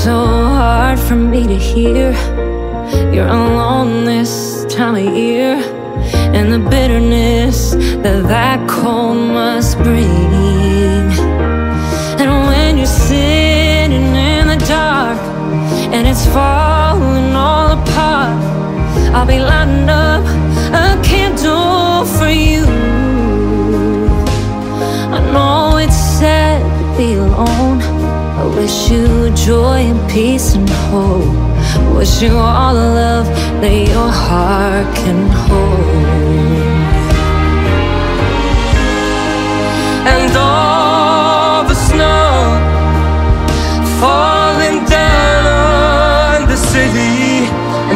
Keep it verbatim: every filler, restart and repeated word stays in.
so hard for me to hear. You're alone this time of year, and the bitterness that that cold must bring. And when you're sitting in the dark and it's falling all apart, I'll be lighting up a candle for you. I know it's sad to be alone. I wish you joy and peace and hope. Wish you all the love that your heart can hold.